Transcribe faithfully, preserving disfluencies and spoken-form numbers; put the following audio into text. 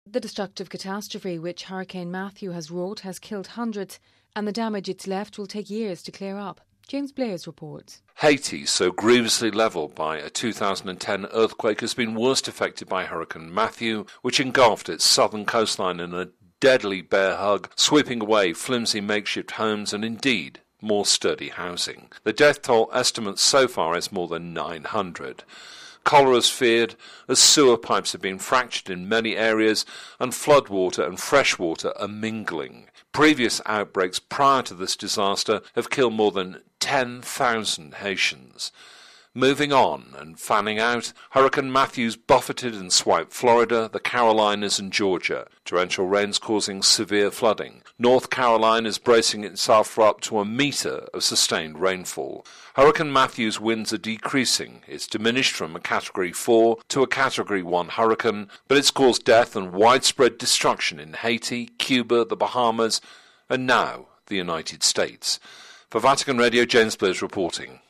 The destructive catastrophe which Hurricane Matthew has wrought has killed hundreds, and the damage it's left will take years to clear up. James Blair's reports. Haiti, so grievously levelled by a two thousand ten earthquake, has been worst affected by Hurricane Matthew, which engulfed its southern coastline in a deadly bear hug, sweeping away flimsy makeshift homes and indeed more sturdy housing. The death toll estimate so far is more than nine hundred. Cholera is feared as sewer pipes have been fractured in many areas and floodwater and freshwater are mingling. Previous outbreaks prior to this disaster have killed more than ten thousand Haitians. Moving on and fanning out, Hurricane Matthews buffeted and swiped Florida, the Carolinas and Georgia. Torrential rains causing severe flooding. North Carolina is bracing itself for up to a metre of sustained rainfall. Hurricane Matthew's winds are decreasing. It's diminished from a Category four to a Category one hurricane, but it's caused death and widespread destruction in Haiti, Cuba, the Bahamas, and now the United States. For Vatican Radio, James Blair reporting.